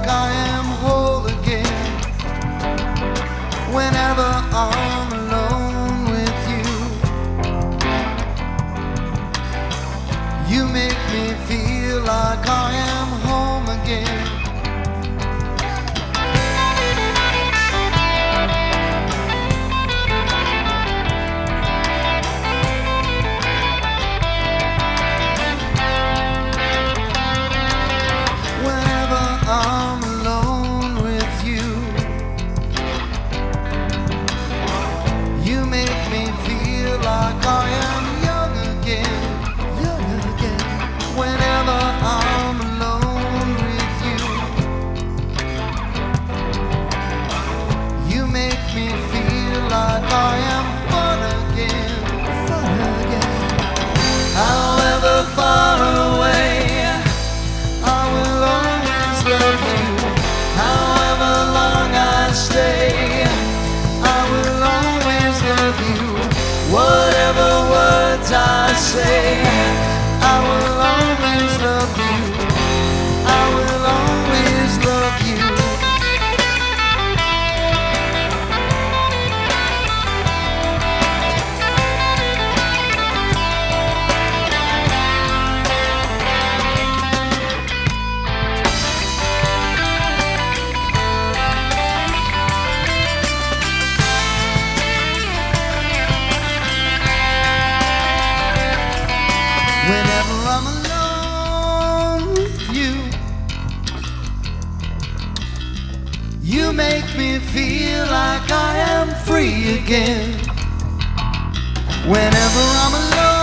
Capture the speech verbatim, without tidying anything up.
I am whole again. Whenever I'm alone with you, you make me feel like I am home again. I'm alone with you. You make me feel like I am young again, young again. Whenever I'm alone with you, you make me feel like I am fun again, fun again. However far away, I will always love you. However long I stay, I will always love you. Whatever words I say, I will always love you. I will always love you. Whenever I'm alone with you, you make me feel like I am free again. Whenever I'm alone